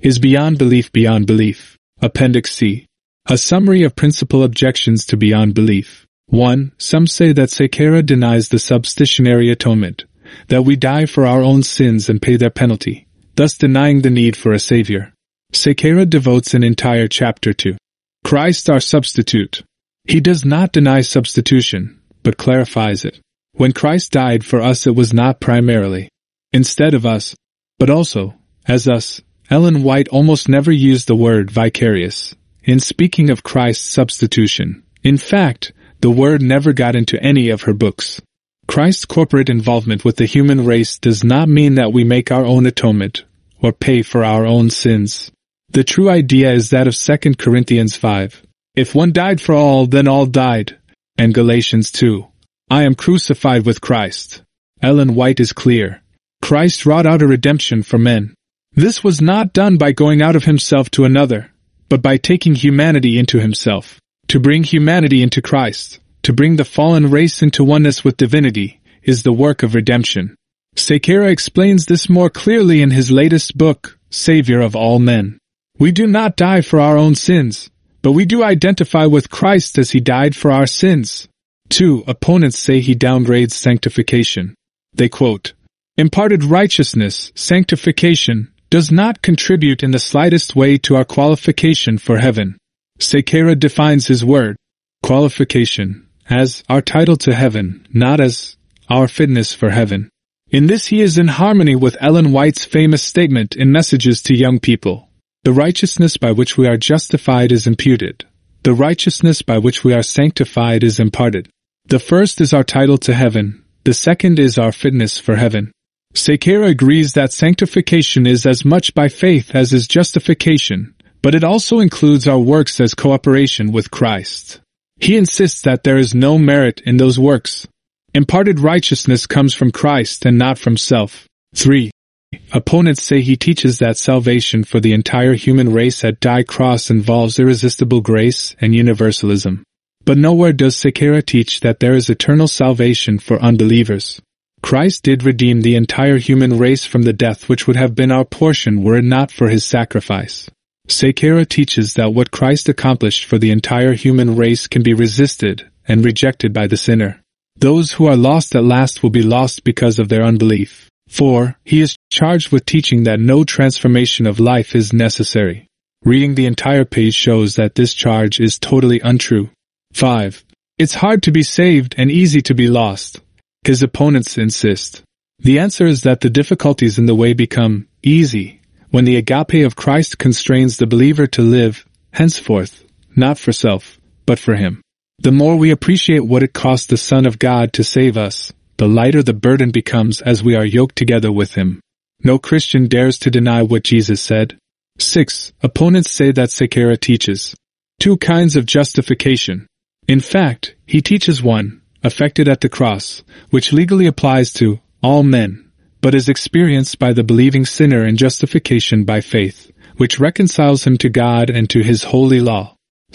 is beyond belief beyond belief. Appendix C. A summary of principal objections to beyond belief. 1. Some say that Sekhera denies the substitutionary atonement, that we die for our own sins and pay their penalty, thus denying the need for a Savior. Sekhera devotes an entire chapter to Christ our substitute. He does not deny substitution, but clarifies it. When Christ died for us, it was not primarily instead of us, but also as us. Ellen White almost never used the word vicarious in speaking of Christ's substitution. In fact, the word never got into any of her books. Christ's corporate involvement with the human race does not mean that we make our own atonement or pay for our own sins. The true idea is that of 2 Corinthians 5. If one died for all, then all died. And Galatians 2. I am crucified with Christ. Ellen White is clear. Christ wrought out a redemption for men. This was not done by going out of himself to another, but by taking humanity into himself. To bring humanity into Christ, to bring the fallen race into oneness with divinity, is the work of redemption. Sekhera explains this more clearly in his latest book, Savior of All Men. We do not die for our own sins, but we do identify with Christ as he died for our sins. 2. Opponents say he downgrades sanctification. They quote, imparted righteousness, sanctification, does not contribute in the slightest way to our qualification for heaven. Sekhera defines his word, qualification, as our title to heaven, not as our fitness for heaven. In this he is in harmony with Ellen White's famous statement in Messages to Young People. The righteousness by which we are justified is imputed. The righteousness by which we are sanctified is imparted. The first is our title to heaven. The second is our fitness for heaven. Sekhera agrees that sanctification is as much by faith as is justification, but it also includes our works as cooperation with Christ. He insists that there is no merit in those works. Imparted righteousness comes from Christ and not from self. 3. Opponents say he teaches that salvation for the entire human race at Die Cross involves irresistible grace and universalism. But nowhere does Sekhera teach that there is eternal salvation for unbelievers. Christ did redeem the entire human race from the death which would have been our portion were it not for his sacrifice. Sekhera teaches that what Christ accomplished for the entire human race can be resisted and rejected by the sinner. Those who are lost at last will be lost because of their unbelief. 4. He is charged with teaching that no transformation of life is necessary. Reading the entire page shows that this charge is totally untrue. 5. It's hard to be saved and easy to be lost. His opponents insist. The answer is that the difficulties in the way become easy when the agape of Christ constrains the believer to live, henceforth, not for self, but for him. The more we appreciate what it cost the Son of God to save us, the lighter the burden becomes as we are yoked together with him. No Christian dares to deny what Jesus said. 6. Opponents say that Sekhera teaches 2 kinds of justification. In fact, he teaches one, effected at the cross, which legally applies to all men, but is experienced by the believing sinner in justification by faith, which reconciles him to God and to his holy law.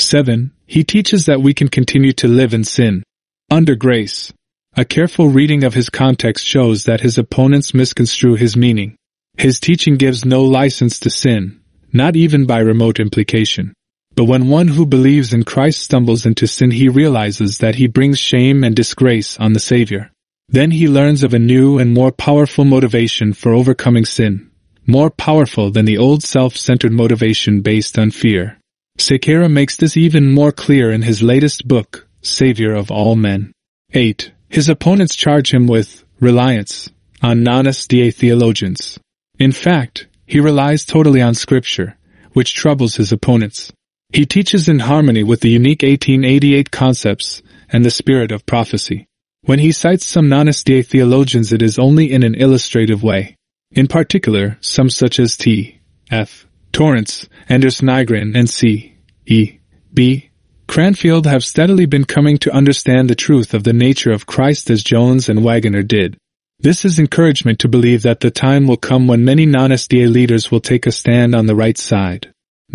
7. He teaches that we can continue to live in sin under grace. A careful reading of his context shows that his opponents misconstrue his meaning. His teaching gives no license to sin, not even by remote implication. But when one who believes in Christ stumbles into sin, he realizes that he brings shame and disgrace on the Savior. Then he learns of a new and more powerful motivation for overcoming sin, more powerful than the old self-centered motivation based on fear. Sekhera makes this even more clear in his latest book, Savior of All Men. 8. His opponents charge him with reliance on Nanas Da theologians. In fact, he relies totally on Scripture, which troubles his opponents. He teaches in harmony with the unique 1888 concepts and the spirit of prophecy. When he cites some Nanas Da theologians, it is only in an illustrative way. In particular, some such as T. F. Torrance, Anders Nygren, and C. E. B. Cranfield have steadily been coming to understand the truth of the nature of Christ as Jones and Waggoner did. This is encouragement to believe that the time will come when many Nanas Da leaders will take a stand on the right side.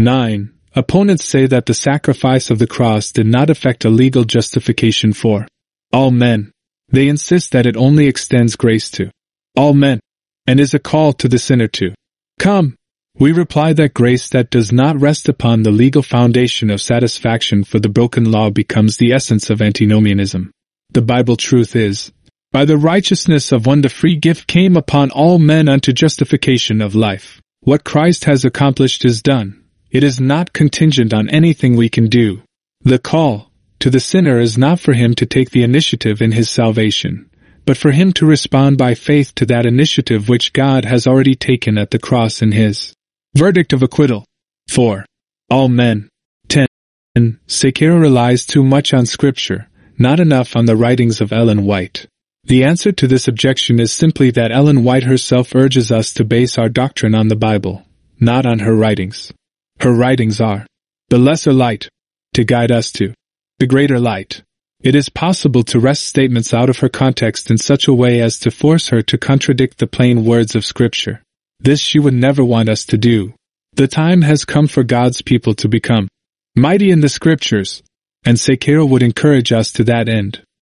9. Opponents say that the sacrifice of the cross did not effect a legal justification for all men. They insist that it only extends grace to all men, and is a call to the sinner to come. We reply that grace that does not rest upon the legal foundation of satisfaction for the broken law becomes the essence of antinomianism. The Bible truth is, by the righteousness of one the free gift came upon all men unto justification of life. What Christ has accomplished is done. It is not contingent on anything we can do. The call to the sinner is not for him to take the initiative in his salvation, but for him to respond by faith to that initiative which God has already taken at the cross in his verdict of acquittal. 4. All men. 10. Sequeira relies too much on Scripture, not enough on the writings of Ellen White. The answer to this objection is simply that Ellen White herself urges us to base our doctrine on the Bible, not on her writings. Her writings are the lesser light, to guide us to the greater light. It is possible to wrest statements out of her context in such a way as to force her to contradict the plain words of Scripture. This she would never want us to do. The time has come for God's people to become mighty in the Scriptures, and Sequeira would encourage us to that end.